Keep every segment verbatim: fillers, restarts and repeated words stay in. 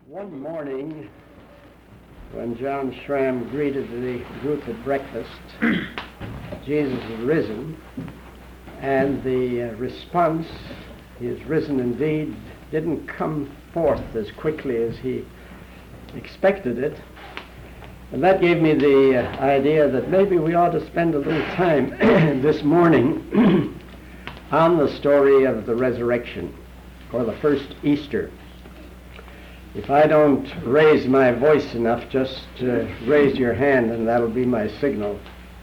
One morning, when John Schramm greeted the group at breakfast, Jesus had risen, and the uh, response, he is risen indeed, didn't come forth as quickly as he expected it. And that gave me the uh, idea that maybe we ought to spend a little time this morning on the story of the resurrection, or the first Easter. If I don't raise my voice enough, just uh, raise your hand and that'll be my signal.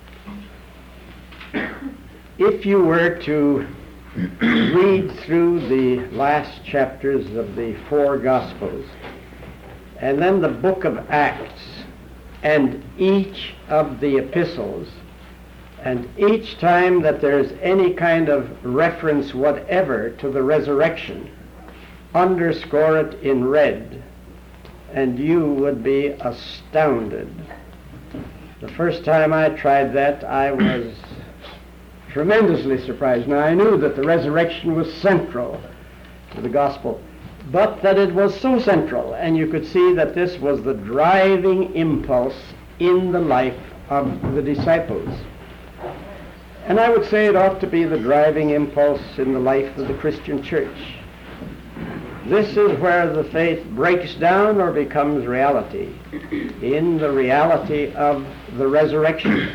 If you were to read through the last chapters of the four Gospels, and then the book of Acts, and each of the epistles, and each time that there's any kind of reference whatever to the resurrection, underscore it in red, and you would be astounded. The first time I tried that, I was tremendously surprised. Now, I knew that the resurrection was central to the gospel, but that it was so central, and you could see that this was the driving impulse in the life of the disciples. And I would say it ought to be the driving impulse in the life of the Christian church. This is where the faith breaks down or becomes reality, in the reality of the resurrection.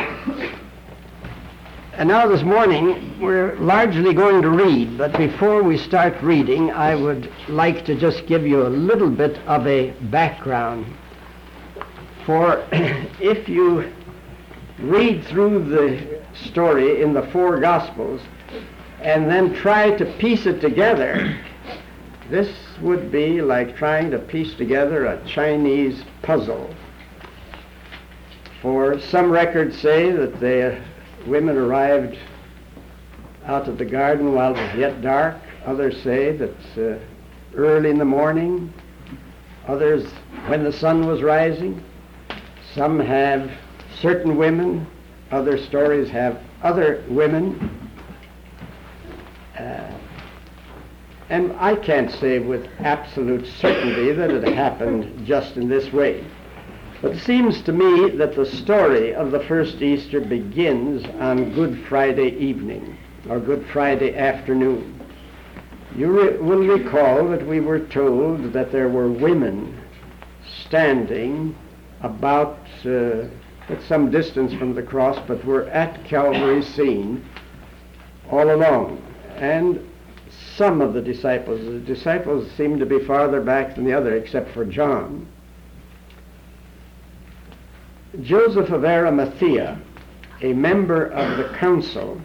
And now this morning, we're largely going to read, but before we start reading, I would like to just give you a little bit of a background. For if you read through the story in the four Gospels and then try to piece it together, this would be like trying to piece together a Chinese puzzle. For some records say that the women arrived out of the garden while it was yet dark. Others say that uh, early in the morning. Others when the sun was rising. Some have certain women. Other stories have other women. Uh, And I can't say with absolute certainty that it happened just in this way. But it seems to me that the story of the first Easter begins on Good Friday evening, or Good Friday afternoon. You re- will recall that we were told that there were women standing about uh, at some distance from the cross, but were at Calvary's scene all along. And some of the disciples, the disciples seemed to be farther back than the other, except for John. Joseph of Arimathea, a member of the council,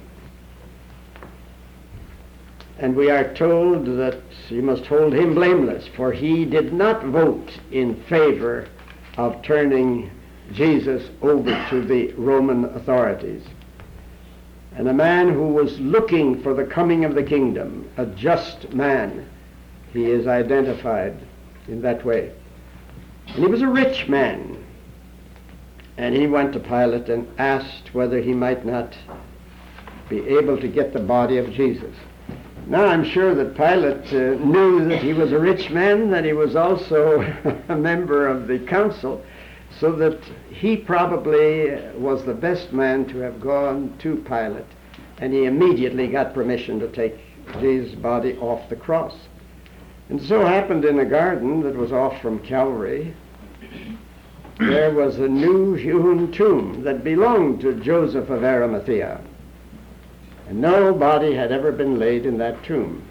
and we are told that you must hold him blameless, for he did not vote in favor of turning Jesus over to the Roman authorities. And a man who was looking for the coming of the kingdom, a just man, he is identified in that way. And he was a rich man. And he went to Pilate and asked whether he might not be able to get the body of Jesus. Now I'm sure that Pilate uh, knew that he was a rich man, that he was also a member of the council, so that he probably was the best man to have gone to Pilate, and he immediately got permission to take Jesus' body off the cross. And so happened in a garden that was off from Calvary, there was a new hewn tomb that belonged to Joseph of Arimathea, and no body had ever been laid in that tomb.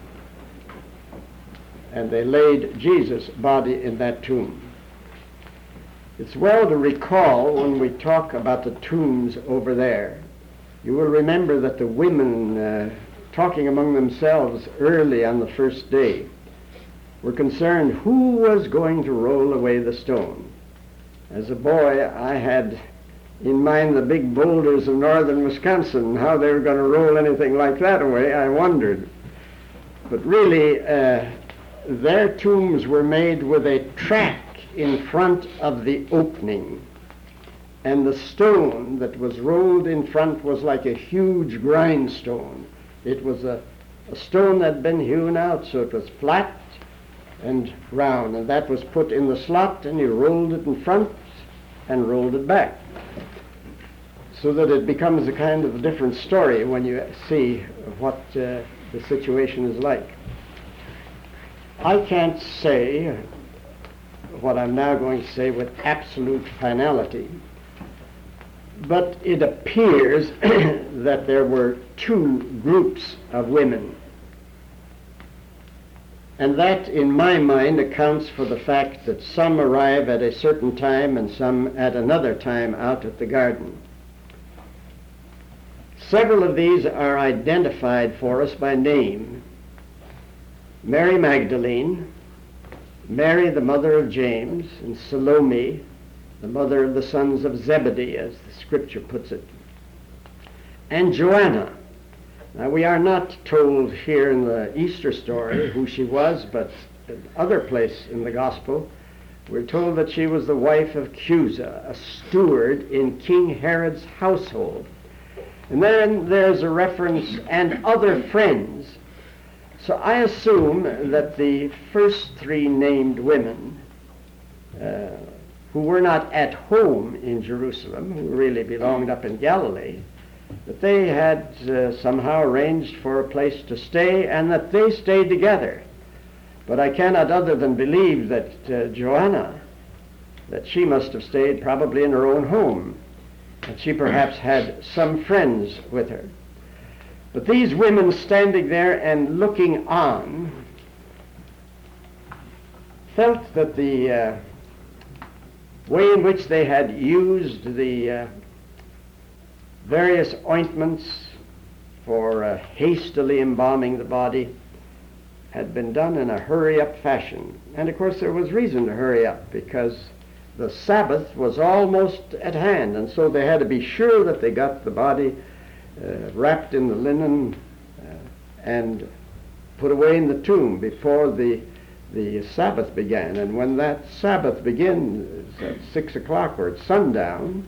And they laid Jesus' body in that tomb. It's well to recall when we talk about the tombs over there. You will remember that the women, uh, talking among themselves early on the first day, were concerned who was going to roll away the stone. As a boy, I had in mind the big boulders of northern Wisconsin, how they were going to roll anything like that away. I wondered. But really, uh, their tombs were made with a track in front of the opening, and the stone that was rolled in front was like a huge grindstone. It was a, a stone that had been hewn out, so it was flat, and round, and that was put in the slot, and you rolled it in front and rolled it back, so that it becomes a kind of a different story when you see what uh, the situation is like. I can't say what I'm now going to say with absolute finality, but it appears that there were two groups of women. And that, in my mind, accounts for the fact that some arrive at a certain time and some at another time out at the garden. Several of these are identified for us by name. Mary Magdalene, Mary the mother of James, and Salome, the mother of the sons of Zebedee, as the scripture puts it, and Joanna. Now, we are not told here in the Easter story who she was, but in other place in the gospel, we're told that she was the wife of Chusa, a steward in King Herod's household. And then there's a reference, and other friends. So I assume that the first three named women, uh, who were not at home in Jerusalem, who really belonged up in Galilee, that they had uh, somehow arranged for a place to stay, and that they stayed together. But I cannot other than believe that uh, Joanna, that she must have stayed probably in her own home, and she perhaps had some friends with her. But these women standing there and looking on felt that the uh, way in which they had used the uh, various ointments for uh, hastily embalming the body had been done in a hurry-up fashion. And of course there was reason to hurry up, because the Sabbath was almost at hand, and so they had to be sure that they got the body uh, wrapped in the linen uh, and put away in the tomb before the the Sabbath began. And when that Sabbath begins at six o'clock or at sundown,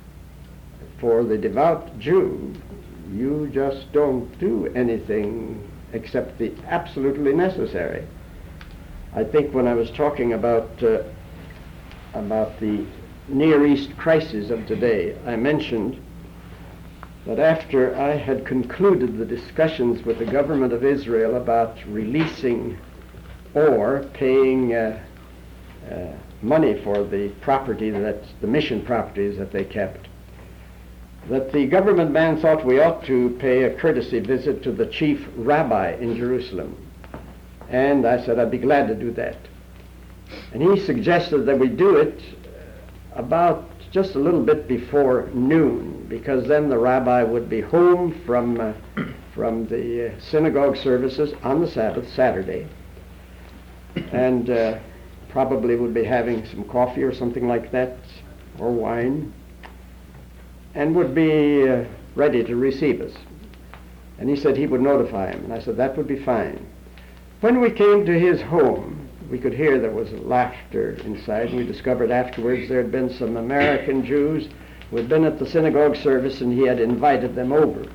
for the devout Jew, you just don't do anything except the absolutely necessary. I think when I was talking about uh, about the Near East crisis of today, I mentioned that after I had concluded the discussions with the government of Israel about releasing or paying uh, uh, money for the property, that the mission properties that they kept, that the government man thought we ought to pay a courtesy visit to the chief rabbi in Jerusalem. And I said I'd be glad to do that. And he suggested that we do it about just a little bit before noon, because then the rabbi would be home from uh, from the uh, synagogue services on the Sabbath, Saturday, and uh, probably would be having some coffee or something like that, or wine, and would be uh, ready to receive us. And he said he would notify him, and I said that would be fine. When we came to his home, we could hear there was laughter inside, and we discovered afterwards there had been some American Jews who had been at the synagogue service, and he had invited them over.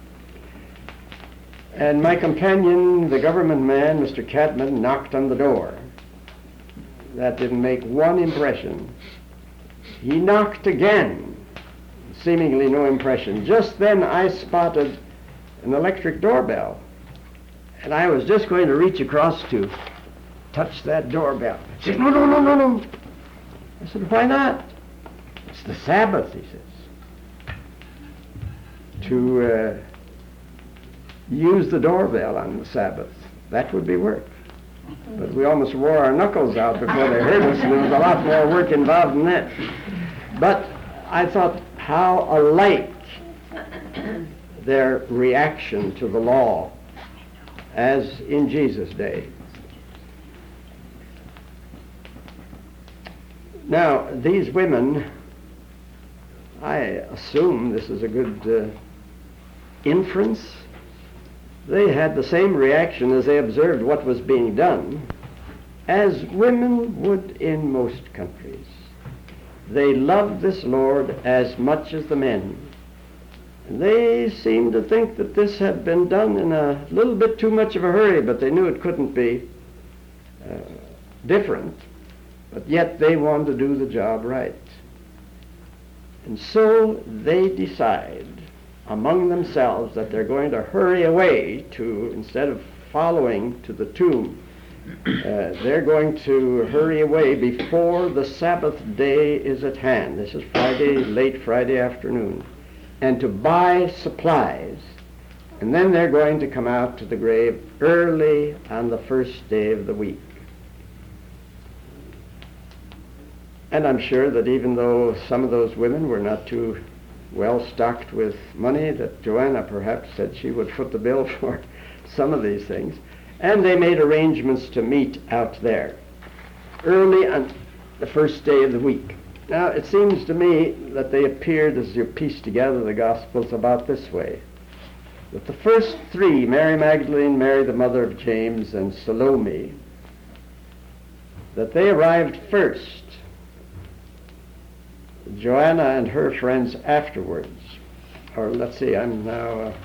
And my companion, the government man, Mister Cadman, knocked on the door. That didn't make one impression. He knocked again, seemingly no impression. Just then I spotted an electric doorbell, and I was just going to reach across to touch that doorbell. He said, no, no, no, no, no. I said, why not? It's the Sabbath, he says. To uh, use the doorbell on the Sabbath, that would be work. But we almost wore our knuckles out before they heard us, and there was a lot more work involved in that. But I thought how alike their reaction to the law as in Jesus' day. Now, these women, I assume this is a good uh, inference, they had the same reaction as they observed what was being done as women would in most countries. They loved this Lord as much as the men. And they seemed to think that this had been done in a little bit too much of a hurry, but they knew it couldn't be. Uh, different, but yet they want to do the job right. And so they decide among themselves that they're going to hurry away to, instead of following to the tomb, uh, they're going to hurry away before the Sabbath day is at hand. This is Friday, late Friday afternoon. And to buy supplies. And then they're going to come out to the grave early on the first day of the week. And I'm sure that even though some of those women were not too well stocked with money, that Joanna perhaps said she would foot the bill for some of these things. And they made arrangements to meet out there early on the first day of the week. Now, it seems to me that they appeared, as you piece together the Gospels, about this way. That the first three, Mary Magdalene, Mary the mother of James, and Salome, that they arrived first. Joanna and her friends afterwards. Or let's see, I'm now... Uh,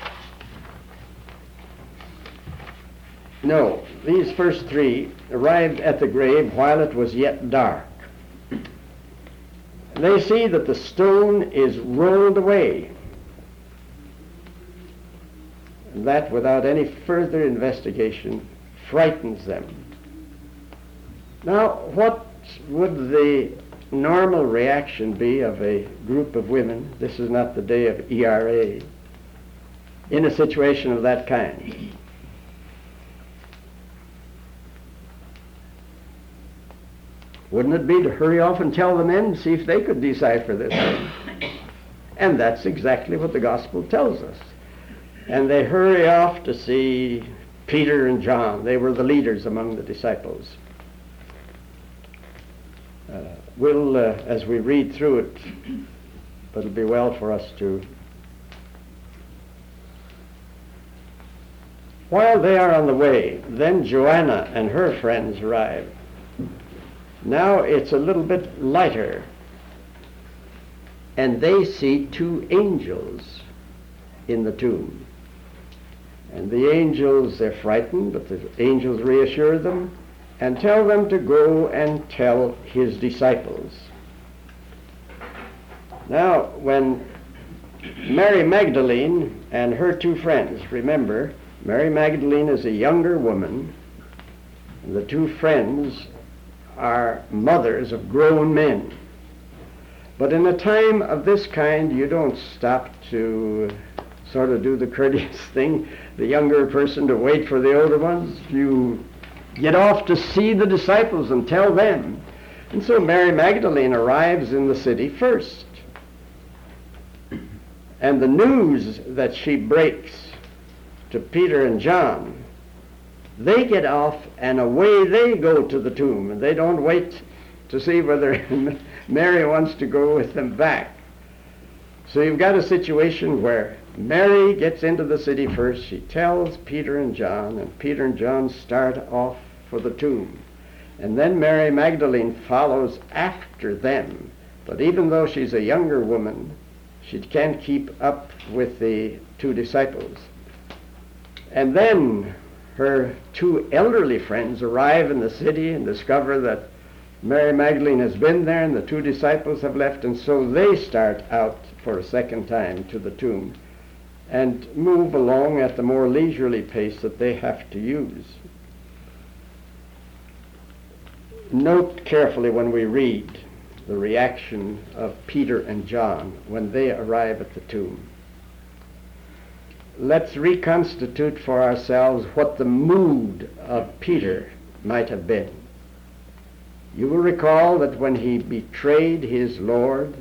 no, these first three arrived at the grave while it was yet dark. They see that the stone is rolled away. And that, without any further investigation, frightens them. Now, what would the normal reaction be of a group of women? This is not the day of E R A. In a situation of that kind. Wouldn't it be to hurry off and tell the men, see if they could decipher this thing? And that's exactly what the Gospel tells us. And they hurry off to see Peter and John. They were the leaders among the disciples. Uh, we'll, uh, as we read through it, but it'll be well for us to... While they are on the way, then Joanna and her friends arrive. Now it's a little bit lighter, and they see two angels in the tomb. And the angels, they're frightened, but the angels reassure them and tell them to go and tell his disciples. Now, when Mary Magdalene and her two friends, remember, Mary Magdalene is a younger woman, and the two friends are mothers of grown men. But in a time of this kind, you don't stop to sort of do the courteous thing, the younger person to wait for the older ones. You get off to see the disciples and tell them. And so Mary Magdalene arrives in the city first. And the news that she breaks to Peter and John, they get off and away they go to the tomb, and they don't wait to see whether Mary wants to go with them back. So you've got a situation where Mary gets into the city first. She tells Peter and John, and Peter and John start off for the tomb. And then Mary Magdalene follows after them. But even though she's a younger woman, she can't keep up with the two disciples. And then her two elderly friends arrive in the city and discover that Mary Magdalene has been there and the two disciples have left, and so they start out for a second time to the tomb and move along at the more leisurely pace that they have to use. Note carefully when we read the reaction of Peter and John when they arrive at the tomb. Let's reconstitute for ourselves what the mood of Peter might have been. You will recall that when he betrayed his Lord,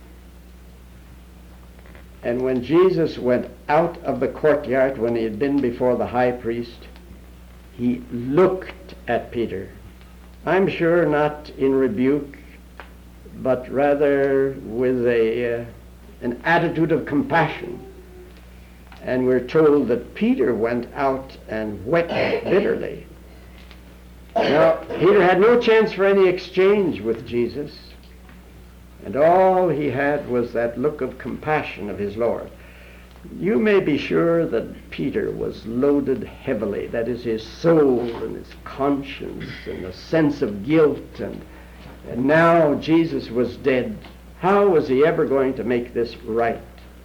and when Jesus went out of the courtyard when he had been before the high priest, he looked at Peter. I'm sure not in rebuke, but rather with a uh, an attitude of compassion. And we're told that Peter went out and wept bitterly. Now, Peter had no chance for any exchange with Jesus, and all he had was that look of compassion of his Lord. You may be sure that Peter was loaded heavily. That is, his soul and his conscience and a sense of guilt. And, and now Jesus was dead. How was he ever going to make this right?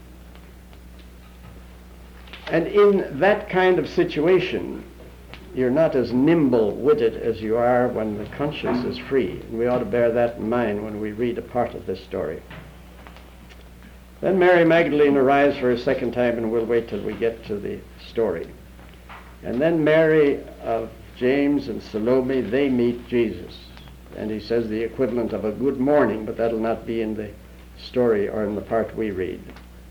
And in that kind of situation, you're not as nimble-witted as you are when the conscience is free. And we ought to bear that in mind when we read a part of this story. Then Mary Magdalene arrives for a second time, and we'll wait till we get to the story. And then Mary of James and Salome, they meet Jesus. And he says the equivalent of a good morning, but that'll not be in the story or in the part we read.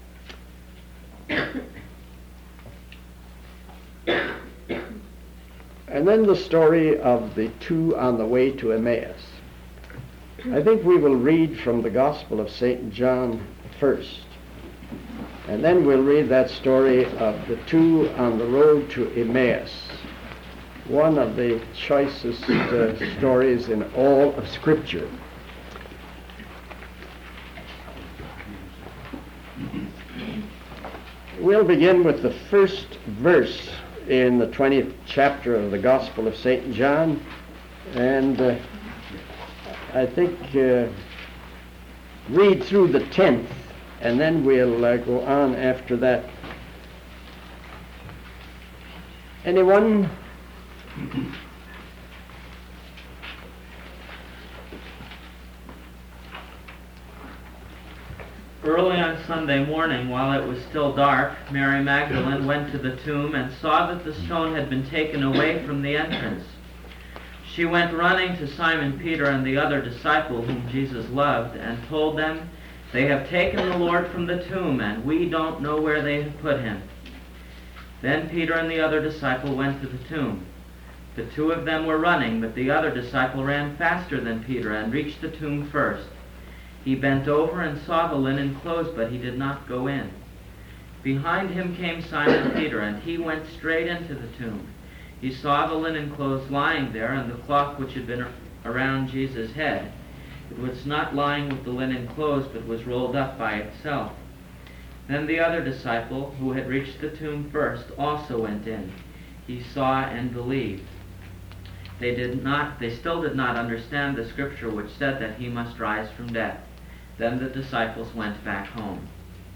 And then the story of the two on the way to Emmaus. I think we will read from the Gospel of Saint John first. And then we'll read that story of the two on the road to Emmaus, one of the choicest uh, stories in all of Scripture. We'll begin with the first verse in the twentieth chapter of the Gospel of Saint John, and uh, I think uh, read through the tenth, and then we'll uh, go on after that. Anyone? Early on Sunday morning, while it was still dark, Mary Magdalene went to the tomb and saw that the stone had been taken away from the entrance. She went running to Simon Peter and the other disciple whom Jesus loved and told them, "They have taken the Lord from the tomb, and we don't know where they have put him." Then Peter and the other disciple went to the tomb. The two of them were running, but the other disciple ran faster than Peter and reached the tomb first. He bent over and saw the linen clothes, but he did not go in. Behind him came Simon Peter, and he went straight into the tomb. He saw the linen clothes lying there, and the cloth which had been around Jesus' head. It was not lying with the linen clothes, but was rolled up by itself. Then the other disciple, who had reached the tomb first, also went in. He saw and believed. They did not, they still did not understand the scripture which said that he must rise from death. Then the disciples went back home.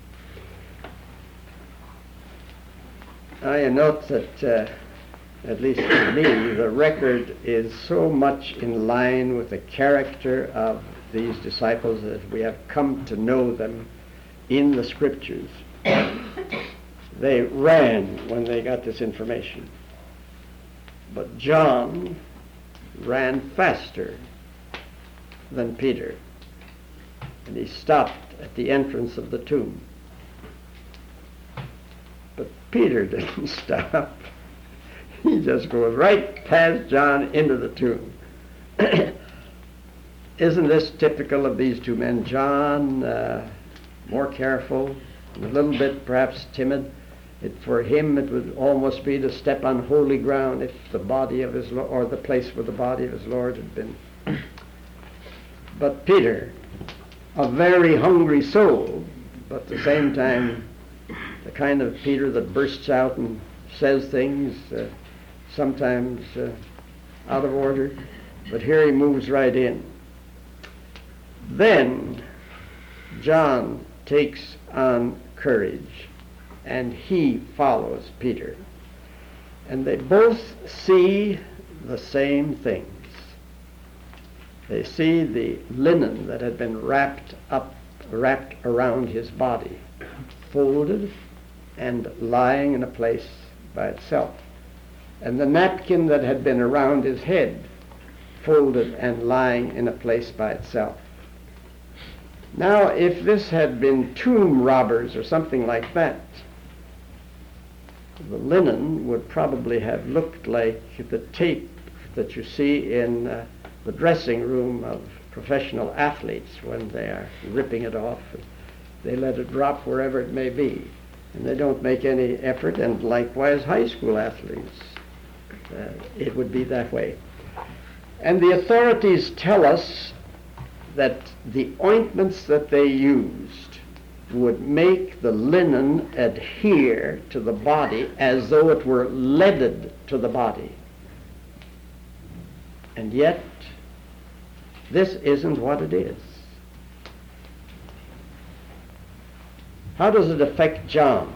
I note that, uh, at least for me, the record is so much in line with the character of these disciples that we have come to know them in the scriptures. They ran when they got this information. But John ran faster than Peter. And he stopped at the entrance of the tomb. But Peter didn't stop. He just goes right past John into the tomb. Isn't this typical of these two men? John, uh, more careful, and a little bit perhaps timid. It, for him it would almost be to step on holy ground if the body of his Lord, or the place where the body of his Lord had been. But Peter, a very hungry soul, but at the same time the kind of Peter that bursts out and says things uh, sometimes uh, out of order, but here he moves right in. Then John takes on courage, and he follows Peter. And they both see the same things. They see the linen that had been wrapped up, wrapped around his body, folded and lying in a place by itself. And the napkin that had been around his head, folded and lying in a place by itself. Now, if this had been tomb robbers or something like that, the linen would probably have looked like the tape that you see in uh, the dressing room of professional athletes when they are ripping it off. They let it drop wherever it may be, and they don't make any effort, and likewise high school athletes. Uh, it would be that way. And the authorities tell us that the ointments that they used would make the linen adhere to the body as though it were leaded to the body. And yet, this isn't what it is. How does it affect John?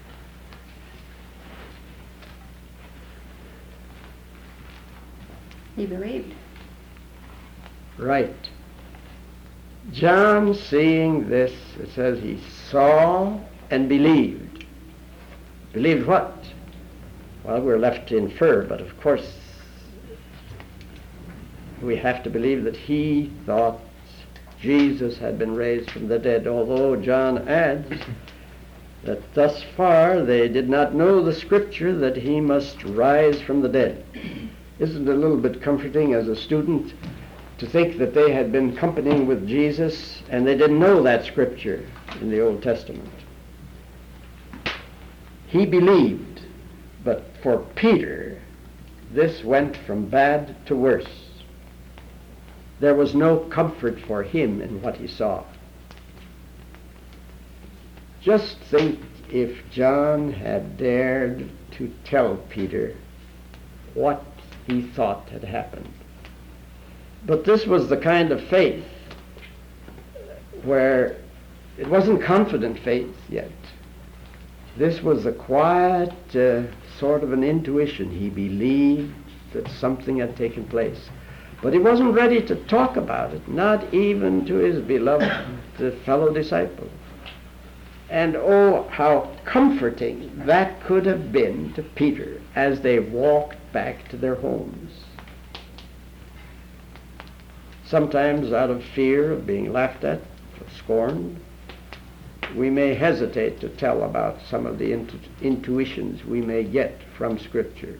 He believed. Right. John, seeing this, it says he saw and believed. Believed what? Well, we're left to infer, but of course we have to believe that he thought Jesus had been raised from the dead, although John adds that thus far they did not know the scripture that he must rise from the dead. Isn't it a little bit comforting as a student to think that they had been companying with Jesus and they didn't know that scripture in the Old Testament? He believed, but for Peter, this went from bad to worse. There was no comfort for him in what he saw. Just think if John had dared to tell Peter what he thought had happened. But this was the kind of faith where it wasn't confident faith yet. This was a quiet uh, sort of an intuition. He believed that something had taken place. But he wasn't ready to talk about it, not even to his beloved uh, fellow disciple. And oh, how comforting that could have been to Peter as they walked back to their homes. Sometimes out of fear of being laughed at or scorned, we may hesitate to tell about some of the intu- intuitions we may get from Scripture.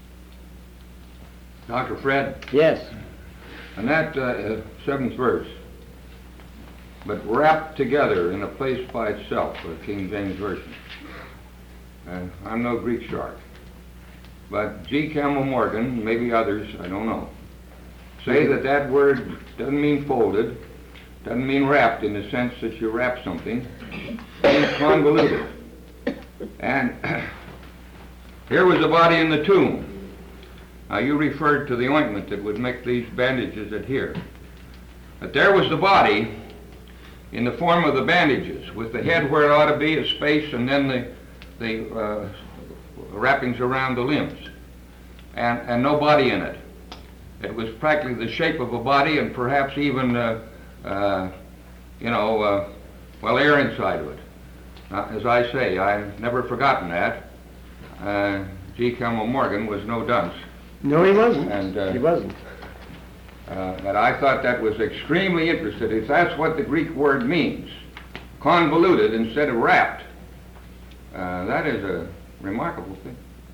Doctor Fred? Yes. And that uh, seventh verse, but wrapped together in a place by itself, the King James Version. And I'm no Greek shark, but G. Campbell Morgan, maybe others, I don't know, say that that word doesn't mean folded, doesn't mean wrapped in the sense that you wrap something, it means convoluted. And here was the body in the tomb. Now you referred to the ointment that would make these bandages adhere. But there was the body in the form of the bandages, with the head where it ought to be, a space, and then the, the uh, wrappings around the limbs, and, and no body in it. It was practically the shape of a body, and perhaps even, uh, uh, you know, uh, well, air inside of it. Now, as I say, I've never forgotten that. Uh, G. Campbell Morgan was no dunce. No, he wasn't. And, uh, he wasn't. Uh, and I thought that was extremely interesting. If that's what the Greek word means, convoluted instead of wrapped, uh, that is a remarkable thing.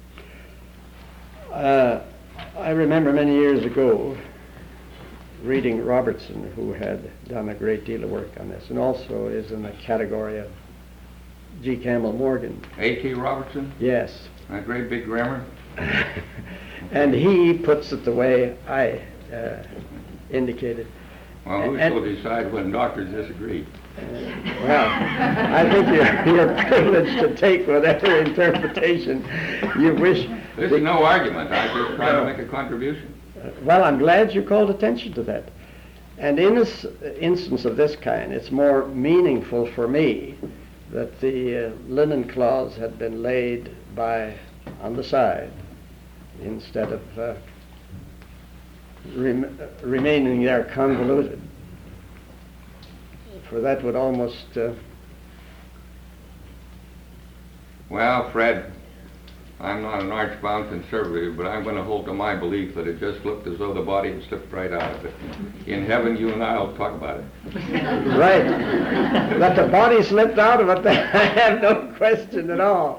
Uh, I remember many years ago reading Robertson, who had done a great deal of work on this, and also is in the category of G. Campbell Morgan. A T Robertson? Yes. That great big grammar? And he puts it the way I uh, indicated. Well, who's And- to decide when doctors disagree? Well, I think you're, you're privileged to take whatever interpretation you wish. This is no argument. I just try to make a contribution. Well, I'm glad you called attention to that. And in this instance of this kind, it's more meaningful for me that the uh, linen cloths had been laid by on the side instead of uh, rem- remaining there convoluted. For that would almost... Uh, Well, Fred, I'm not an arch-bound conservative, but I'm going to hold to my belief that it just looked as though the body had slipped right out of it. In heaven, you and I will talk about it. right. That the body slipped out of it, I have no question at all.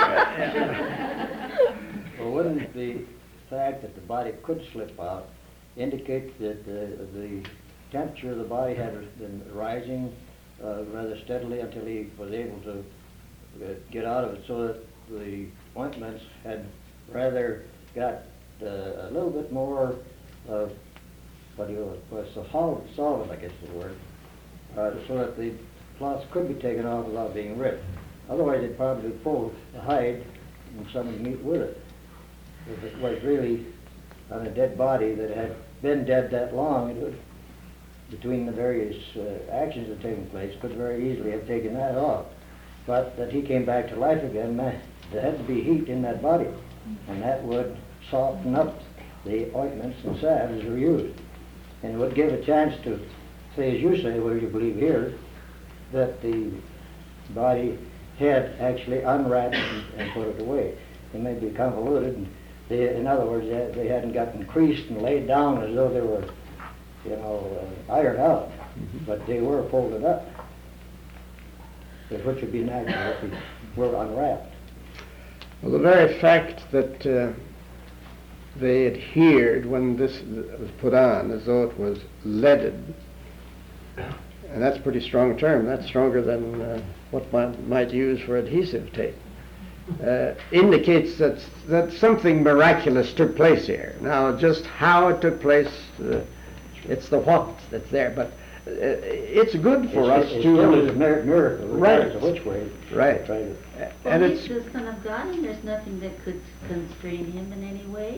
Well, wouldn't the fact that the body could slip out indicate that uh, the temperature of the body had been rising uh, rather steadily until he was able to uh, get out of it, so that the ointments had rather got uh, a little bit more of what do you was a solvent, solvent, I guess is the word, uh, so that the cloths could be taken off without being ripped. Otherwise, they'd probably pull the hide and some meat with it. If it was really on a dead body that had been dead that long, it would, between the various uh, actions that had taken place, could very easily have taken that off. But that he came back to life again, man, there had to be heat in that body, and that would soften up the ointments and salves that were used, and would give a chance to say, as you say, whether you believe here, that the body had actually unwrapped and, and put it away. They may be convoluted, and they, in other words, they, they hadn't gotten creased and laid down as though they were, you know, uh, ironed out, but they were folded up, which would be natural if they were unwrapped. Well, the very fact that uh, they adhered when this was put on as though it was leaded, and that's a pretty strong term, that's stronger than uh, what one might use for adhesive tape, uh, indicates that, that something miraculous took place here. Now, just how it took place, uh, it's the what that's there, but uh, it's good for It's- us it to... still is a mir- miracle, regardless of Right. which way. Right. Try to- And Well, it's... he's the Son of God, and there's nothing that could constrain him in any way.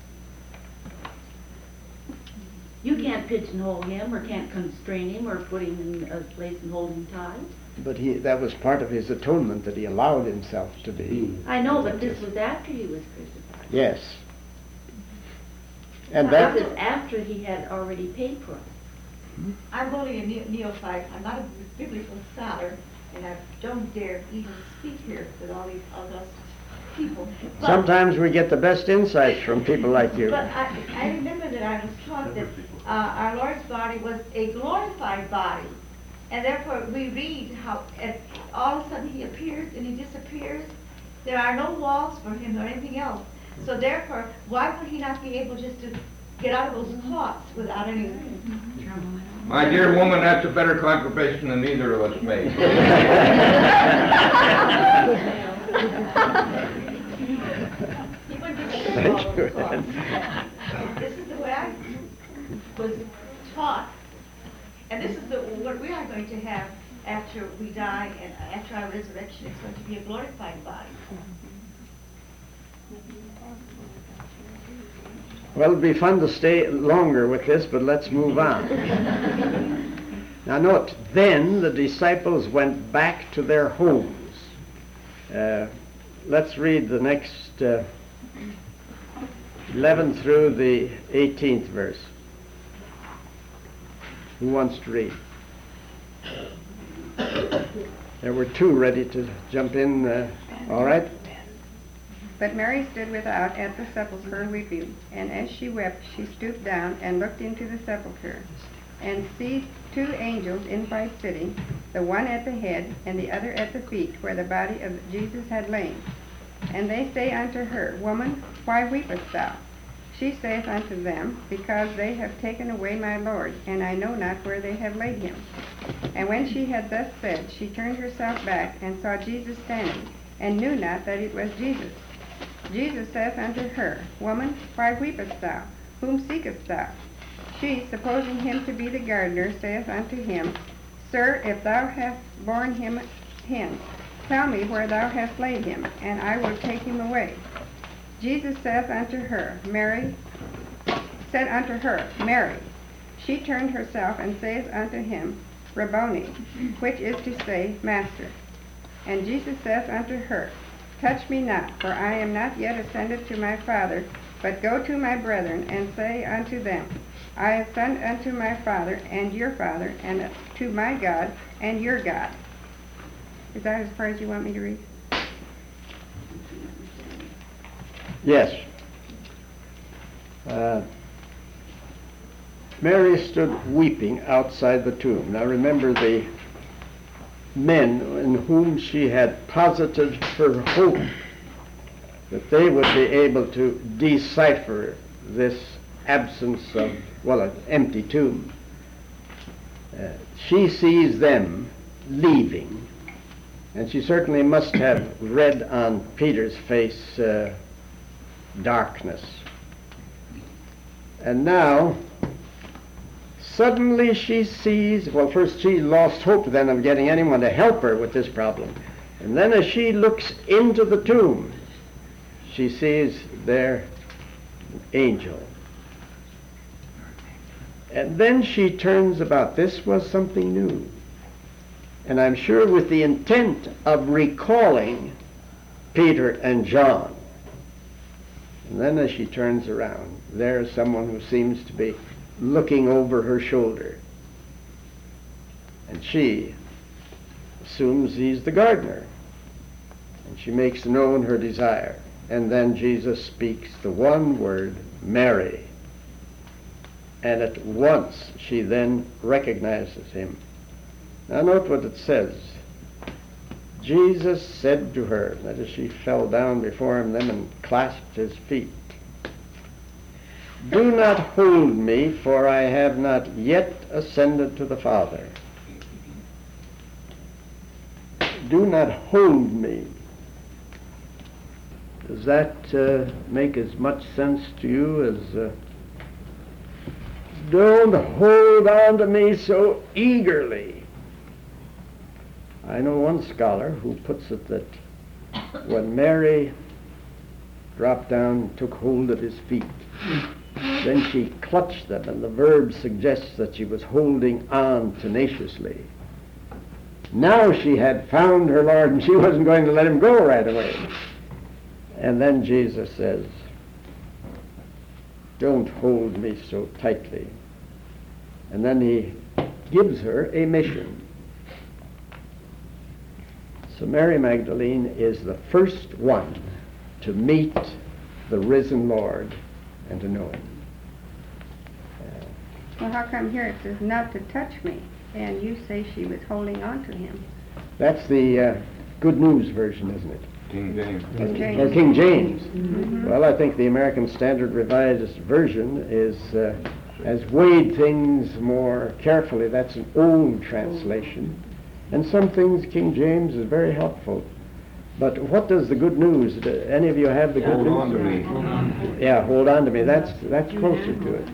You can't pigeonhole him, or can't constrain him, or put him in a place and hold him tight. But he, that was part of his atonement, that he allowed himself to be. I know, but this was after he was crucified. Yes. And That that, was after he had already paid for it. I'm only a ne- neophyte. I'm not a biblical scholar, and I don't dare even speak here with all these august people. But- sometimes we get the best insights from people like you. But I, I remember that I was taught that uh, our Lord's body was a glorified body, and therefore we read how at, all of a sudden he appears and he disappears. There are no walls for him or anything else. So therefore, why would he not be able just to get out of those cloths without any... My dear woman, that's a better contribution than either of us made. He wouldn't be able to get all those cloths. This is the way I was taught. And this is the, what we are going to have after we die and after our resurrection. It's going to be a glorified body. Well, it'd be fun to stay longer with this, but let's move on. Now note, then the disciples went back to their homes. Uh, let's read the next uh, eleven through the eighteenth verse. Who wants to read? There were two ready to jump in. Uh, all right. But Mary stood without at the sepulchre weeping, and as she wept, she stooped down and looked into the sepulchre, and see two angels in white sitting, the one at the head, and the other at the feet, where the body of Jesus had lain. And they say unto her, Woman, why weepest thou? She saith unto them, Because they have taken away my Lord, and I know not where they have laid him. And when she had thus said, she turned herself back, and saw Jesus standing, and knew not that it was Jesus. Jesus saith unto her, Woman, why weepest thou? Whom seekest thou? She, supposing him to be the gardener, saith unto him, Sir, if thou hast borne him hence, tell me where thou hast laid him, and I will take him away. Jesus saith unto her, Mary, said unto her, Mary. She turned herself and saith unto him, Rabboni, which is to say, Master. And Jesus saith unto her, Touch me not, for I am not yet ascended to my Father, but go to my brethren, and say unto them, I ascend unto my Father and your Father, and to my God and your God. Is that as far as you want me to read? Yes. Uh, Mary stood weeping outside the tomb. Now remember, the men in whom she had posited her hope that they would be able to decipher this absence of, well, an empty tomb. Uh, she sees them leaving, and she certainly must have read on Peter's face uh, darkness. And now, suddenly she sees, well, first she lost hope then of getting anyone to help her with this problem. And then as she looks into the tomb, she sees there an angel. And then she turns about. This was something new. And I'm sure with the intent of recalling Peter and John. And then as she turns around, there's someone who seems to be looking over her shoulder. And she assumes he's the gardener. And she makes known her desire. And then Jesus speaks the one word, Mary. And at once she then recognizes him. Now note what it says. Jesus said to her, that is, she fell down before him then and clasped his feet. Do not hold me, for I have not yet ascended to the Father. Do not hold me. Does that uh, make as much sense to you as uh, don't hold on to me so eagerly? I know one scholar who puts it that when Mary dropped down and took hold of his feet, then she clutched them, and the verb suggests that she was holding on tenaciously. Now she had found her Lord, and she wasn't going to let him go right away. And then Jesus says, don't hold me so tightly. And then he gives her a mission. So Mary Magdalene is the first one to meet the risen Lord and to know him. Uh, Well, how come here it says not to touch me, and you say she was holding on to him? that's the uh, Good News version, isn't it? King James. King James. Or King James. Mm-hmm. Well, I think the American Standard Revised Version is uh, has weighed things more carefully. That's an old translation. And some things King James is very helpful. But what does the Good News, do any of you have the Good Hold News? on to me. Hold on. Yeah, hold on to me. That's that's closer to it.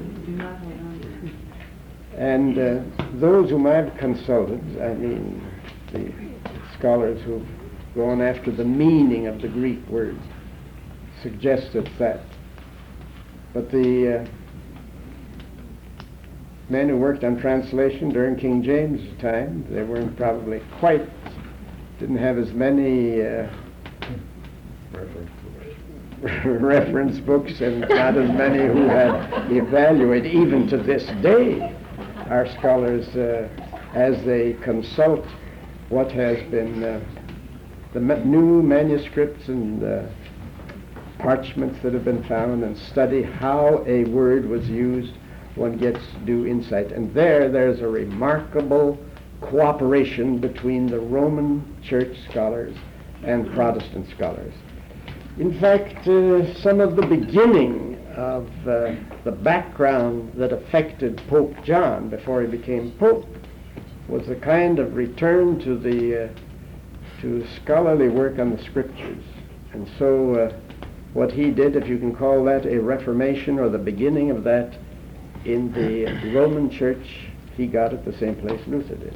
And uh, those whom I've consulted, I mean the scholars who've gone after the meaning of the Greek word, suggested that. But the uh, men who worked on translation during King James' time, they weren't probably quite, didn't have as many uh, reference books and not as many who had evaluated. Even to this day, our scholars, uh, as they consult what has been uh, the ma- new manuscripts and uh, parchments that have been found and study how a word was used, one gets due insight. And there, there's a remarkable cooperation between the Roman Church scholars and Protestant scholars. In fact, uh, some of the beginning of uh, the background that affected Pope John before he became Pope was a kind of return to the uh, to scholarly work on the Scriptures. And so uh, what he did, if you can call that a reformation or the beginning of that, in the Roman Church, he got it the same place Luther did.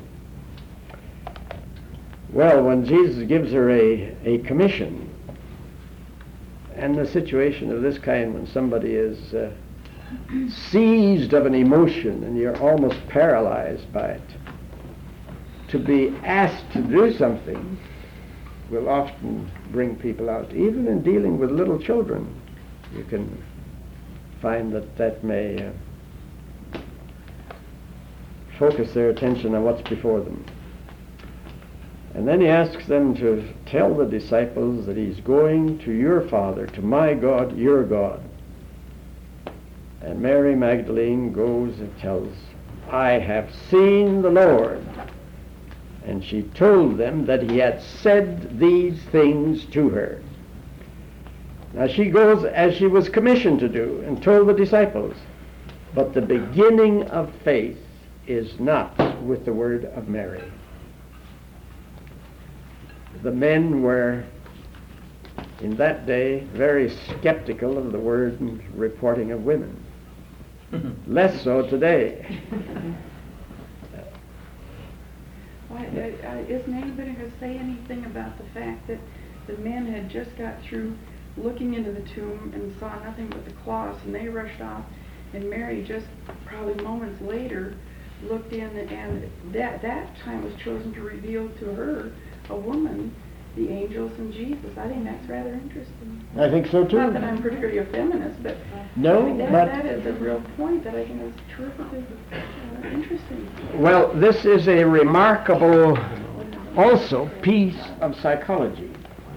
Well, when Jesus gives her a, a commission, and the situation of this kind, when somebody is uh, seized of an emotion and you're almost paralyzed by it, to be asked to do something will often bring people out. Even in dealing with little children, you can find that that may uh, focus their attention on what's before them. And then he asks them to tell the disciples that he's going to your Father, to my God, your God. And Mary Magdalene goes and tells, I have seen the Lord. And she told them that he had said these things to her. Now she goes as she was commissioned to do and told the disciples. But the beginning of faith is not with the word of Mary. The men were, in that day, very skeptical of the word and reporting of women. Less so today. Why, uh, uh, isn't anybody going to say anything about the fact that the men had just got through looking into the tomb and saw nothing but the cloths, and they rushed off, and Mary just probably moments later looked in, and that that time was chosen to reveal to her, a woman, the angels and Jesus. I think that's rather interesting. I think so too. Not that I'm particularly a feminist, but No, I think that, but- that is a real point that I think is terrifically uh, interesting. Well, this is a remarkable, also, piece of psychology.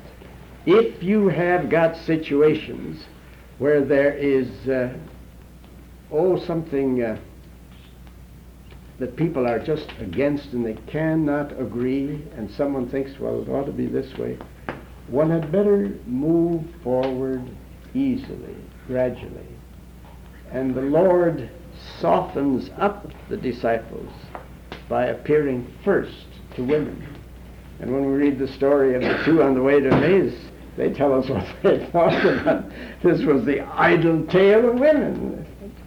If you have got situations where there is, uh, oh, something uh, that people are just against and they cannot agree, and someone thinks, well, it ought to be this way, one had better move forward easily, gradually. And the Lord softens up the disciples by appearing first to women. And when we read the story of the two on the way to Emmaus, they tell us what they thought about. This was the idle tale of women.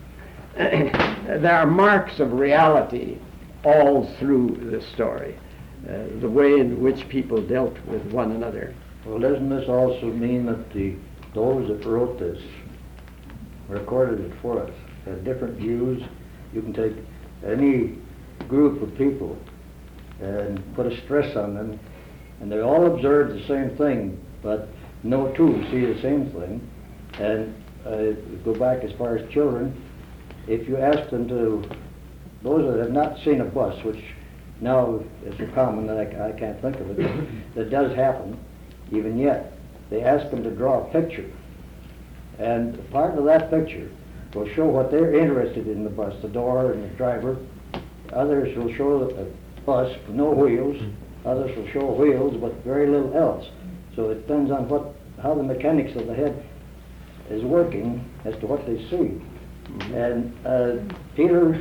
There are marks of reality all through the story, uh, the way in which people dealt with one another. Well, doesn't this also mean that the those that wrote this recorded it for us had different views? You can take any group of people and put a stress on them, and they all observe the same thing, but no two see the same thing. And uh, go back as far as children, if you ask them to, those that have not seen a bus, which now is a common, I, I can't think of it, that does happen, even yet, they ask them to draw a picture. And part of that picture will show what they're interested in the bus, the door and the driver. Others will show a bus with no wheels. Others will show wheels but very little else. So it depends on what, how the mechanics of the head is working as to what they see. Mm-hmm. And uh, Peter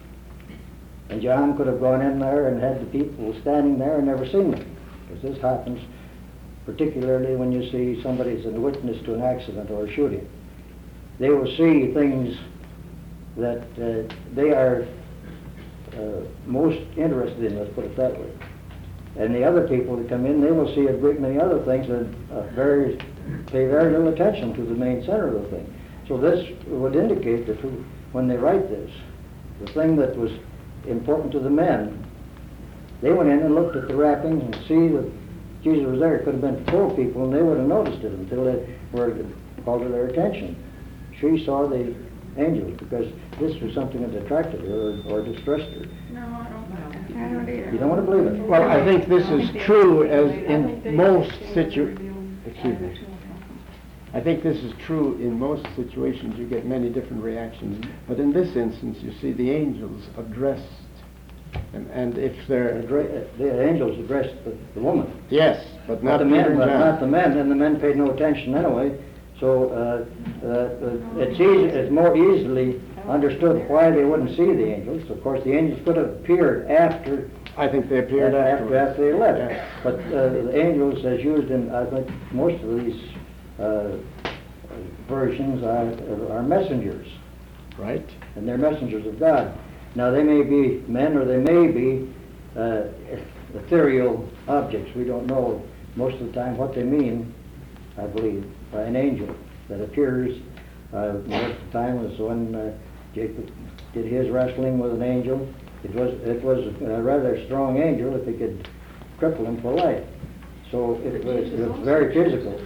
and John could have gone in there and had the people standing there and never seen them. Because this happens particularly when you see somebody's a witness to an accident or a shooting. They will see things that uh, they are uh, most interested in, let's put it that way. And the other people that come in, they will see a great many other things that uh, very, pay very little attention to the main center of the thing. So this would indicate that who, when they write this, the thing that was important to the men, they went in and looked at the wrappings and see that Jesus was there. It could have been four people and they would have noticed it until they were called to their attention. She saw the angels because this was something that attracted her or, or distressed her. No, I don't know. I don't either. You don't want to believe it. Well, I think this is true as in most situ... Excuse me. I think this is true in most situations. You get many different reactions. But in this instance, you see the angels addressed. And, and if they're... The, the angels addressed the, the woman. Yes, but Not not the Peter men, and but John. not the men, and the men paid no attention anyway. So uh, uh, it's easy, it's more easily understood why they wouldn't see the angels. Of course, the angels could have appeared after I think they appeared after, afterwards. after they left. Yes. But uh, the angels, as used in I think most of these uh, versions, are, are messengers, Right? and they're messengers of God. Now they may be men, or they may be uh, ethereal objects. We don't know most of the time what they mean. I believe, by an angel that appears. Uh, most of the time was when uh, Jacob did his wrestling with an angel. It was it was a rather strong angel if it could cripple him for life. So it was, it was very physical.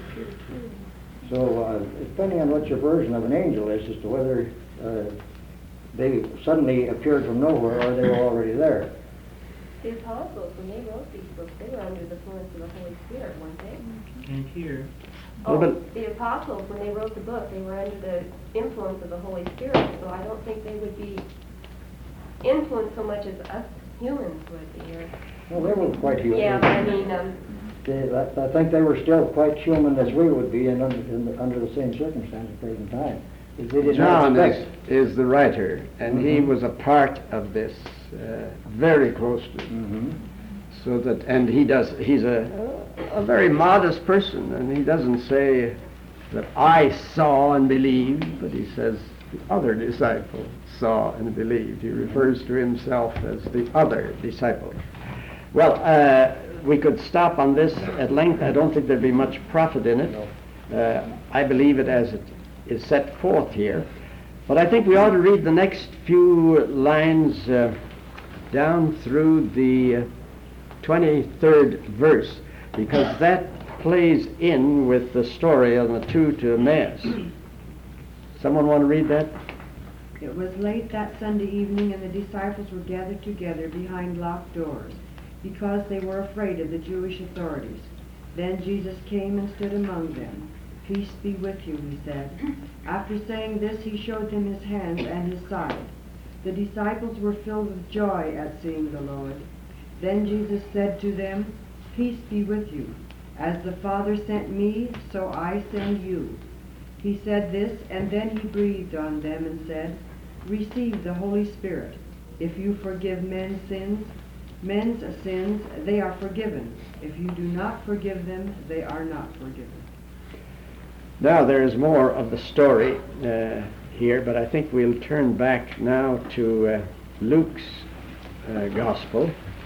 So uh, depending on what your version of an angel is, as to whether uh, they suddenly appeared from nowhere or they were already there. The apostles, when they wrote these books, they were under the influence of the Holy Spirit, weren't they? And here. Oh, Well, but- the apostles, when they wrote the book, they were under the influence of the Holy Spirit, so I don't think they would be influenced so much as us humans would be. Or, Well, they were quite human. yeah, but I mean, um, They, I, I think they were still quite human as we would be, and under, in the, under the same circumstances at the present time. They did not John is, expect. is the writer, and he Mhm. was a part of this uh, very closely. Mm-hmm. So that, and he does, he's a, a very modest person, and he doesn't say that I saw and believed, but he says, The other disciple saw and believed. He refers to himself as the other disciple. Well, uh, we could stop on this at length. I don't think there'd be much profit in it. Uh, I believe it as it is set forth here. But I think we ought to read the next few lines uh, down through the uh, twenty-third verse, because that plays in with the story of the two to Emmaus. Someone want to read that? It was late that Sunday evening, and the disciples were gathered together behind locked doors, because they were afraid of the Jewish authorities. Then Jesus came and stood among them. "Peace be with you," he said. After saying this, he showed them his hands and his side. The disciples were filled with joy at seeing the Lord. Then Jesus said to them, "Peace be with you. As the Father sent me, so I send you." He said this, and then he breathed on them and said, "Receive the Holy Spirit. If you forgive men's sins, men's sins, they are forgiven. If you do not forgive them, they are not forgiven." Now there is more of the story uh, here, but I think we'll turn back now to uh, Luke's uh, Gospel,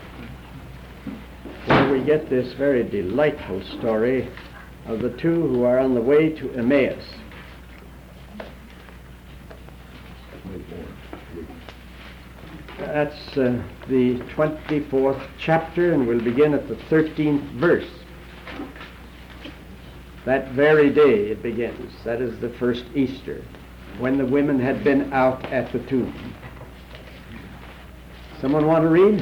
where we get this very delightful story of the two who are on the way to Emmaus. That's uh, the twenty-fourth chapter, and we'll begin at the thirteenth verse. That very day it begins. That is the first Easter, when the women had been out at the tomb. Someone want to read?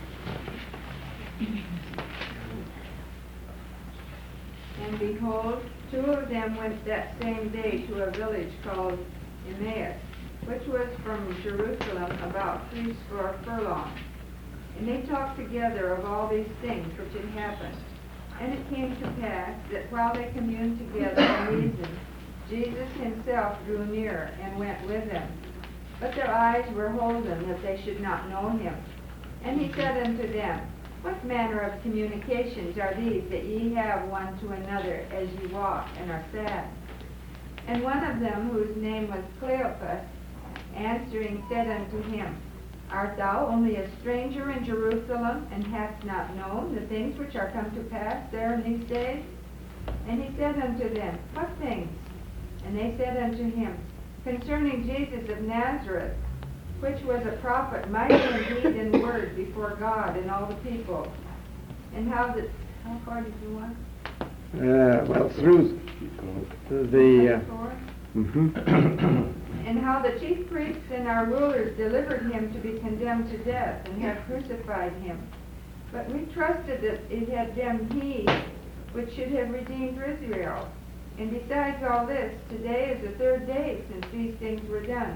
And behold, two of them went that same day to a village called Emmaus, which was from Jerusalem about three score furlongs. And they talked together of all these things which had happened. And it came to pass that while they communed together and reasoned, Jesus himself drew near and went with them. But their eyes were holden that they should not know him. And he said unto them, "What manner of communications are these that ye have one to another as ye walk and are sad?" And one of them, whose name was Cleopas, answering said unto him, "Art thou only a stranger in Jerusalem, and hast not known the things which are come to pass there in these days?" And he said unto them, "What things?" And they said unto him, "Concerning Jesus of Nazareth, which was a prophet, mighty in deed and word before God and all the people." And how that, how far did you want? Uh, well, through the... Uh, mm-hmm. And how the chief priests and our rulers delivered him to be condemned to death, and have crucified him. But we trusted that it had been he which should have redeemed Israel. And besides all this, today is the third day since these things were done.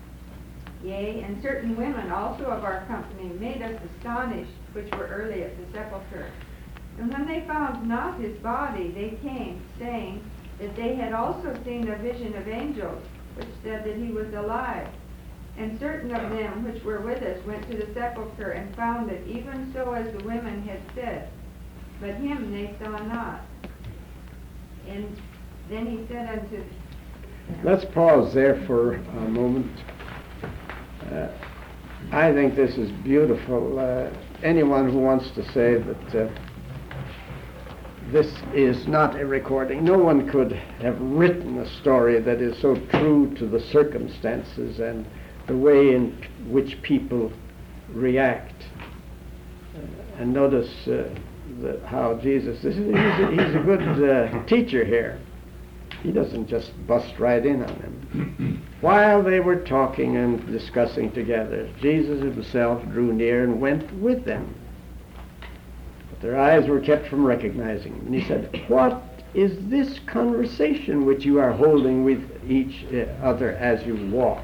Yea, and certain women also of our company made us astonished, which were early at the sepulchre. And when they found not his body, they came, saying that they had also seen a vision of angels, which said that he was alive. And certain of them which were with us went to the sepulchre, and found it even so as the women had said. But him they saw not. And then he said unto them, Let's pause there for a moment. Uh, I think this is beautiful. Uh, anyone who wants to say that uh, this is not a recording, no one could have written a story that is so true to the circumstances and the way in which people react. Uh, and notice uh, the, how Jesus, this is, he's, a, he's a good uh, teacher here. He doesn't just bust right in on them. While they were talking and discussing together, Jesus himself drew near and went with them. But their eyes were kept from recognizing him. And he said, "What is this conversation which you are holding with each other as you walk?"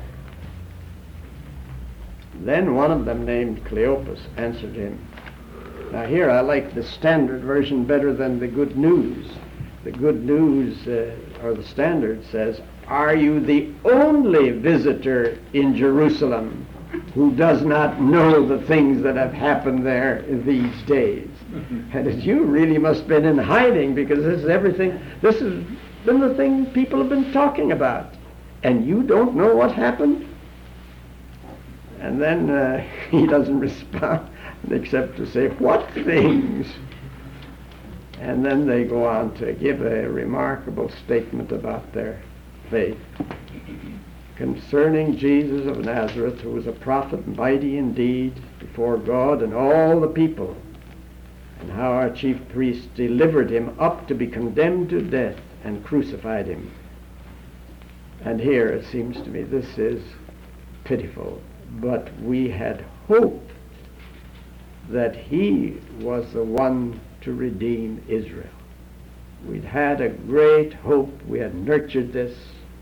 Then one of them, named Cleopas, answered him. Now here I like the Standard Version better than the Good News. The Good News, uh, or the Standard, says, "Are you the only visitor in Jerusalem who does not know the things that have happened there in these days?" And you really must have been in hiding, because this is everything, this has been the thing people have been talking about. and you don't know what happened? And then uh, he doesn't respond except to say, what things? And then they go on to give a remarkable statement about their faith concerning Jesus of Nazareth, who was a prophet mighty indeed before God and all the people, and how our chief priests delivered him up to be condemned to death and crucified him. And here it seems to me this is pitiful, but we had hoped that he was the one to redeem Israel. We'd had a great hope. We had nurtured this.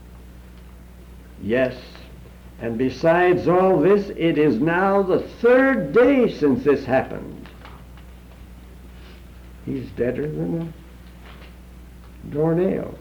Yes, and besides all this, it is now the third day since this happened. He's deader than a doornail.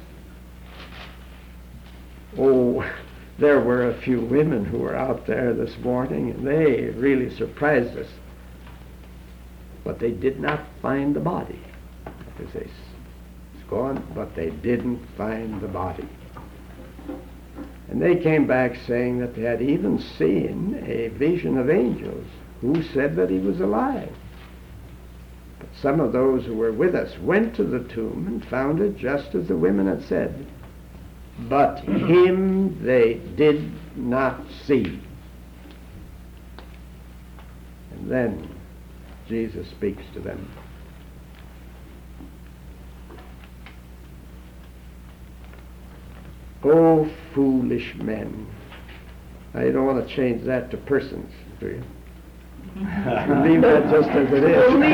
Oh, there were a few women who were out there this morning, and they really surprised us. But they did not find the body. They say, it's gone, but they didn't find the body. And they came back saying that they had even seen a vision of angels who said that he was alive. But some of those who were with us went to the tomb and found it just as the women had said. But him they did not see. And then Jesus speaks to them. Oh, foolish men. Now, you don't want to change that to persons, do you? Leave that just as it is. Leave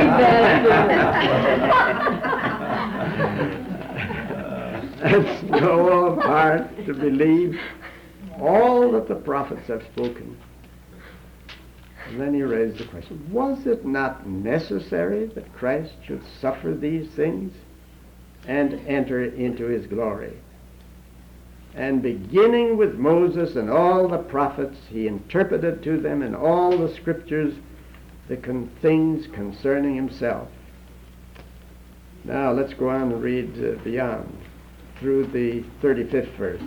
It's slow of heart to believe all that the prophets have spoken. And then he raised the question, was it not necessary that Christ should suffer these things and enter into his glory? And beginning with Moses and all the prophets, he interpreted to them in all the scriptures the con- things concerning himself. Now let's go on and read uh, beyond, through the thirty-fifth verse.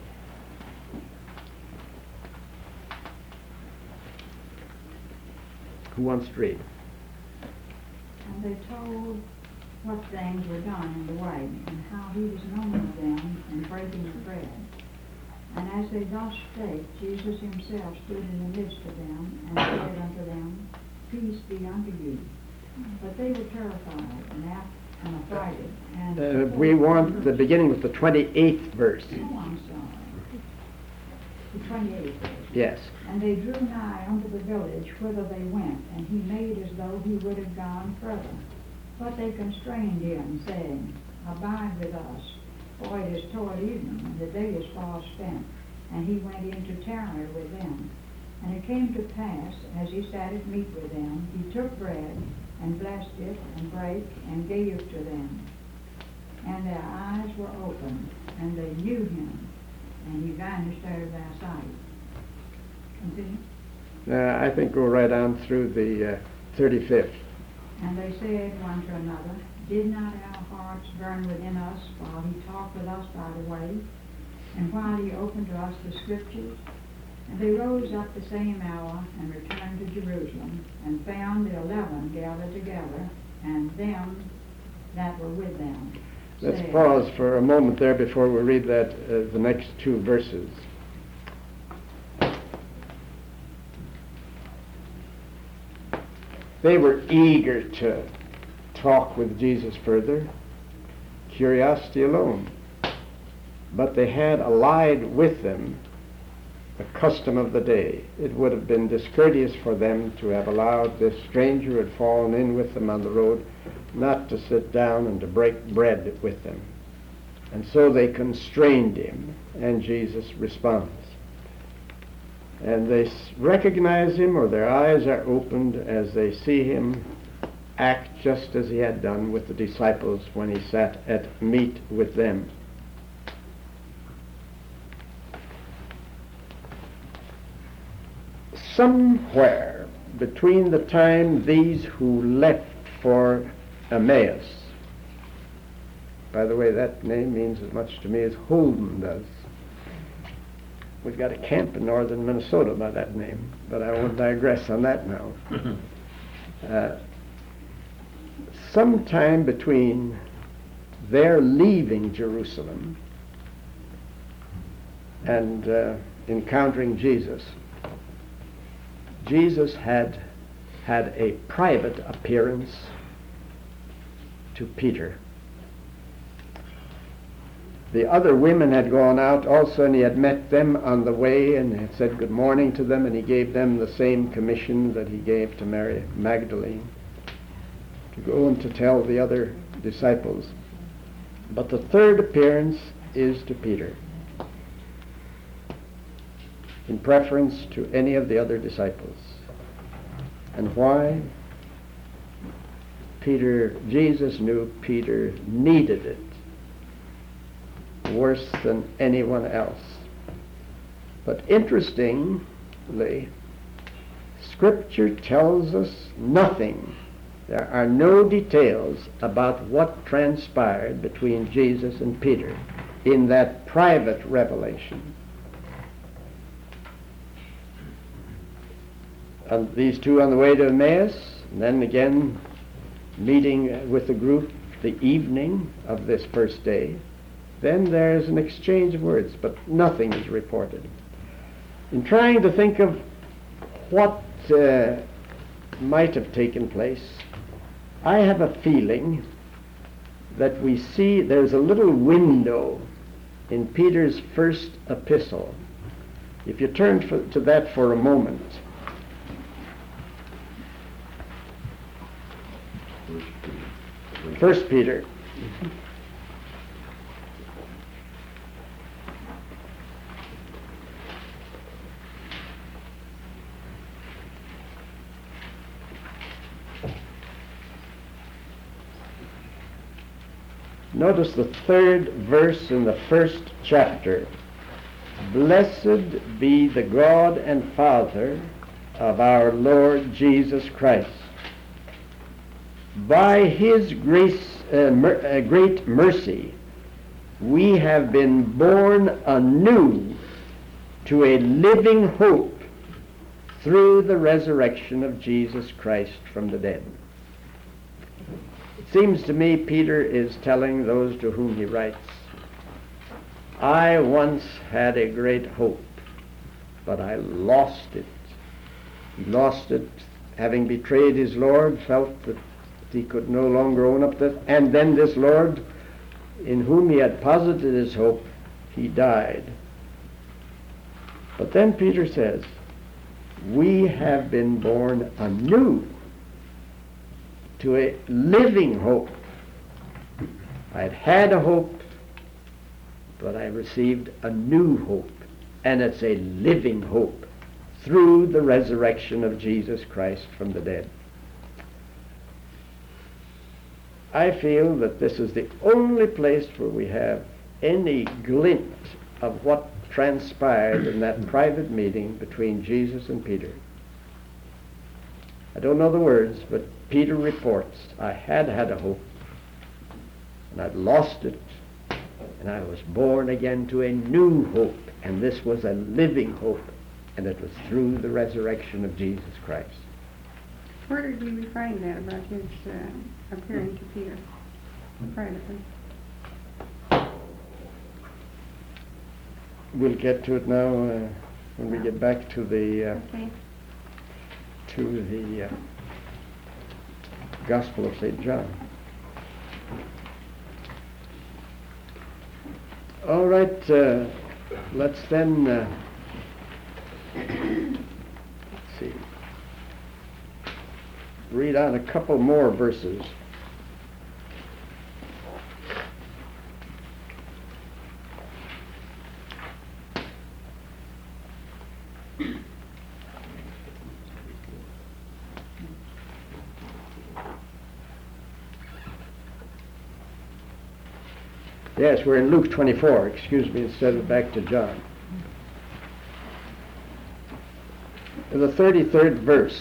Who wants to read? And they told what things were done in the way, and how he was known of them in breaking the bread. And as they thus spake, Jesus himself stood in the midst of them, and said unto them, Peace be unto you. But they were terrified and, af- and affrighted. And Uh, we want the beginning with the twenty-eighth verse. Oh, I'm sorry. The twenty-eighth verse. Yes. And they drew nigh unto the village whither they went, and he made as though he would have gone further. But they constrained him, saying, Abide with us, for it is toward evening, and the day is far spent. And he went in to tarry with them. And it came to pass, as he sat at meat with them, he took bread, and blessed it, and brake, and gave to them. And their eyes were opened, and they knew him, and he vanished out of their sight. Continue. Uh, I think go right on through the uh, thirty-fifth. And they said one to another, Did not our hearts burn within us while he talked with us by the way, and while he opened to us the scriptures? And they rose up the same hour and returned to Jerusalem, and found the eleven gathered together, and them that were with them. Let's saying, pause for a moment there before we read that uh, the next two verses. They were eager to talk with Jesus further, curiosity alone. But they had allied with them the custom of the day. It would have been discourteous for them to have allowed this stranger who had fallen in with them on the road not to sit down and to break bread with them. And so they constrained him, and Jesus responds. And they recognize him, or their eyes are opened as they see him act just as he had done with the disciples when he sat at meat with them. Somewhere between the time these who left for Emmaus, by the way, that name means as much to me as Holden does. we've got a camp in northern Minnesota by that name, but I won't digress on that now. Uh, sometime between their leaving Jerusalem and uh, encountering Jesus, Jesus had had a private appearance to Peter. The other women had gone out also, and he had met them on the way and had said good morning to them, and he gave them the same commission that he gave to Mary Magdalene, to go and to tell the other disciples. But the third appearance is to Peter, in preference to any of the other disciples. And why? Peter, Jesus knew Peter needed it worse than anyone else. But interestingly, Scripture tells us nothing. There are no details about what transpired between Jesus and Peter in that private revelation. And these two on the way to Emmaus, and then again meeting with the group the evening of this first day. Then there's an exchange of words, but nothing is reported. In trying to think of what uh, might have taken place, I have a feeling that we see there's a little window in Peter's first epistle. If you turn for, to that for a moment. First Peter. Notice the third verse in the first chapter. Blessed be the God and Father of our Lord Jesus Christ. By his grace, uh, mer- uh, great mercy, we have been born anew to a living hope through the resurrection of Jesus Christ from the dead. It seems to me Peter is telling those to whom he writes, I once had a great hope, but I lost it. He lost it having betrayed his Lord, felt that he could no longer own up to it, and then this Lord, in whom he had posited his hope, he died. But then Peter says, we have been born anew to a living hope. I'd had a hope, but I received a new hope, and it's a living hope through the resurrection of Jesus Christ from the dead. I feel that this is the only place where we have any glint of what transpired in that private meeting between Jesus and Peter. I don't know the words, but Peter reports, I had had a hope, and I'd lost it, and I was born again to a new hope, and this was a living hope, and it was through the resurrection of Jesus Christ. Where did we find that about his uh, appearing to Peter privately? We'll get to it now uh, when we get back to the uh, Okay. to the uh, Gospel of Saint John. All right, uh, let's then uh, let's see. Read on a couple more verses. Yes, we're in Luke twenty-four, excuse me, instead of back to John. In the thirty-third verse.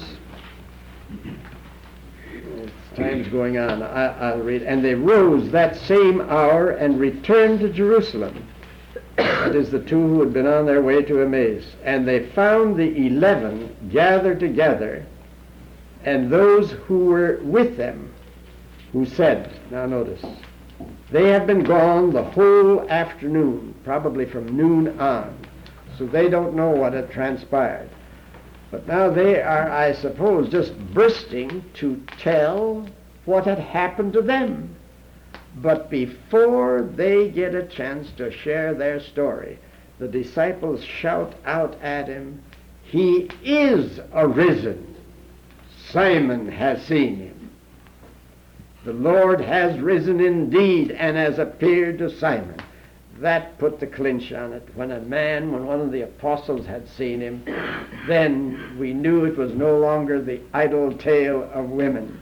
Time's going on. I, I'll read. And they rose that same hour and returned to Jerusalem. That is the two who had been on their way to Emmaus. And they found the eleven gathered together, and those who were with them, who said, now notice, they have been gone the whole afternoon, probably from noon on, so they don't know what had transpired. But now they are, I suppose, just bursting to tell what had happened to them. But before they get a chance to share their story, the disciples shout out at him, "He is arisen. Simon has seen him. The Lord has risen indeed and has appeared to Simon." That put the clinch on it. When a man, when one of the apostles had seen him, then we knew it was no longer the idle tale of women.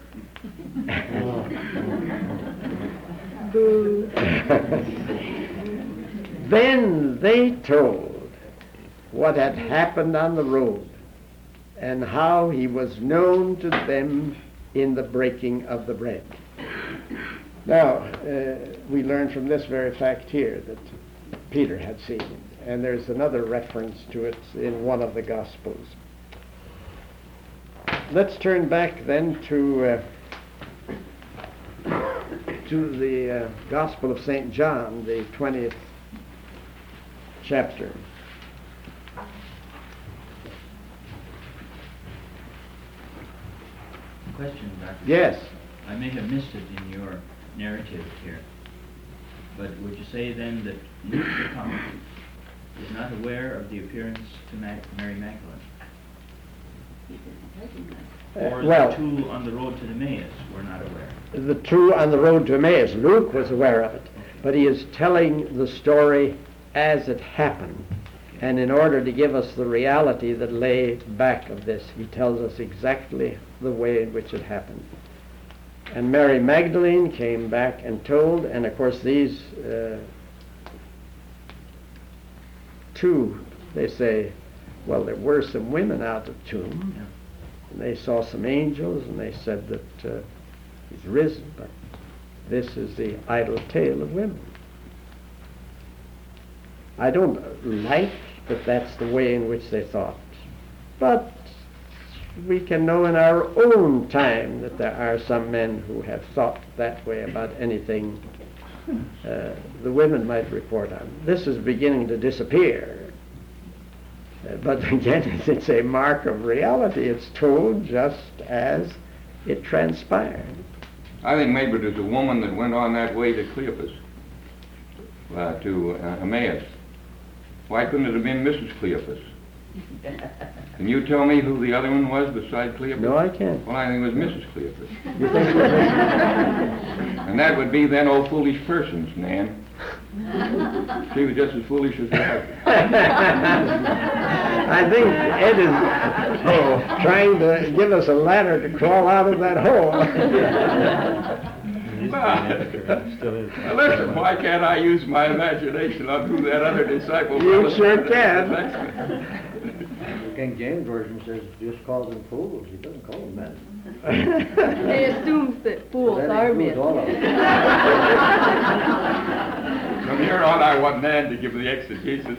Then they told what had happened on the road and how he was known to them in the breaking of the bread. Now, uh, we learn from this very fact here that Peter had seen him, and there's another reference to it in one of the Gospels. Let's turn back then to uh, to the uh, Gospel of Saint John, the twentieth chapter. Question, Doctor Yes. I may have missed it in your narrative here, but would you say then that Luke's account is not aware of the appearance to Ma- Mary Magdalene? Or Uh, well, the two on the road to Emmaus were not aware? The two on the road to Emmaus, Luke was aware of it, but he is telling the story as it happened. And in order to give us the reality that lay back of this, he tells us exactly the way in which it happened. And Mary Magdalene came back and told, and of course these uh, two, they say, well, there were some women out of the tomb, Yeah. and they saw some angels, and they said that uh, he's risen, but this is the idle tale of women. I don't like that that's the way in which they thought, but we can know in our own time that there are some men who have thought that way about anything uh, the women might report on. This is beginning to disappear. Uh, but again, it's a mark of reality. It's told just as it transpired. I think maybe there's a woman that went on that way to Cleopas, uh, to uh, Emmaus. Why couldn't it have been Missus Cleopas? Can you tell me who the other one was besides Cleopas? No, I can't. Well, I think it was Missus Cleopas. You think it was- And that would be then, oh, foolish persons, Nan. She was just as foolish as that. I think Ed is oh, trying to give us a ladder to crawl out of that hole. Now, listen, why can't I use my imagination on who that other disciple was? You sure can. King James Version says just call them fools. He doesn't call them men. They assumes that fools That are includes men. all of them. From here on, I want Nan to give the exegesis.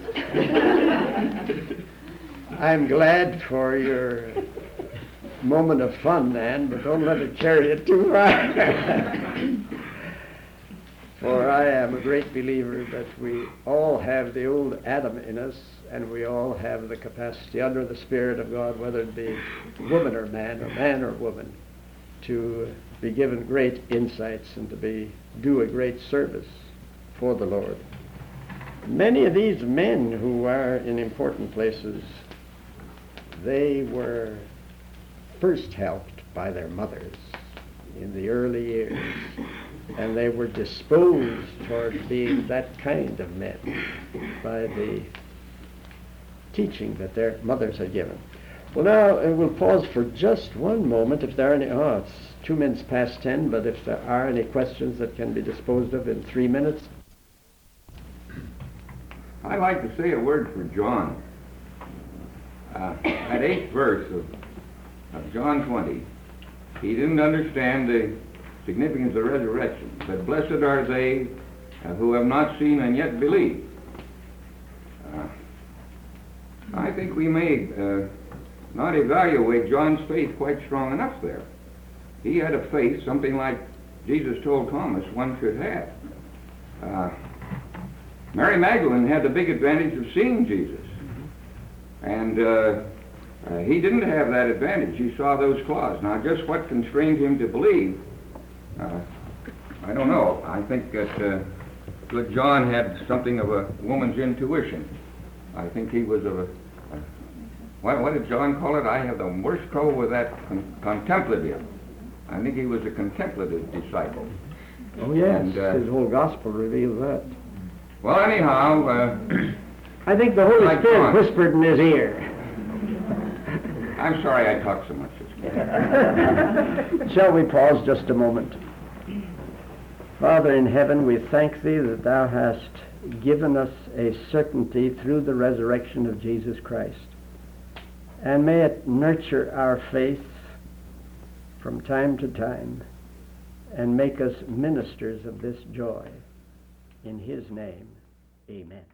I'm glad for your moment of fun, Nan, but don't let it carry it too far. For I am a great believer that we all have the old Adam in us, and we all have the capacity under the Spirit of God, whether it be woman or man, or man or woman, to be given great insights and to be do a great service for the Lord. Many of these men who are in important places, they were first helped by their mothers in the early years, and they were disposed toward being that kind of men by the teaching that their mothers had given. Well, now uh, we'll pause for just one moment. If there are any, oh, it's two minutes past ten, but if there are any questions that can be disposed of in three minutes. I'd like to say a word for John. Uh, that eighth verse of, of John twenty, he didn't understand the significance of the resurrection. But blessed are they uh, who have not seen and yet believe. Uh, I think we may uh, not evaluate John's faith quite strong enough there. He had a faith, something like Jesus told Thomas one should have. Uh, Mary Magdalene had the big advantage of seeing Jesus. And uh, uh, he didn't have that advantage. He saw those claws. Now, just what constrained him to believe, uh, I don't know. I think that uh, good John had something of a woman's intuition. I think he was of a, a what, what did John call it? I have the worst trouble with that con- contemplative. I think he was a contemplative disciple. Oh yes, And, uh, his whole gospel reveals that. Well, anyhow, uh, I think the Holy Like Spirit John. whispered in his ear. I'm sorry I talk so much. Shall we pause just a moment? Father in heaven, we thank thee that thou hast given us a certainty through the resurrection of Jesus Christ. And may it nurture our faith from time to time and make us ministers of this joy. In his name, amen.